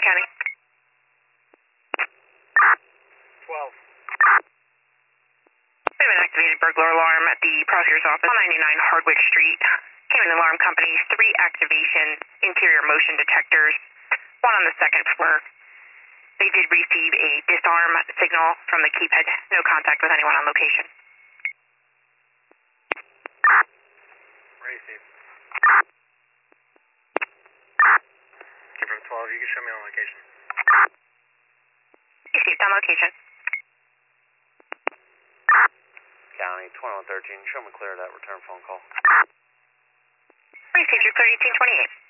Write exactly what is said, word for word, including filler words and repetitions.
County. twelve. We have an activated burglar alarm at the prosecutor's office, one ninety-nine Hardwick Street. Came in the alarm company, three activation interior motion detectors, one on the second floor. They did receive a disarm signal from the keypad. No contact with anyone on location. Receive. Give him twelve, you can show me on location. Received on location. County, twenty-one thirteen, show me clear of that return phone call. Received your thirty-two twenty-eight.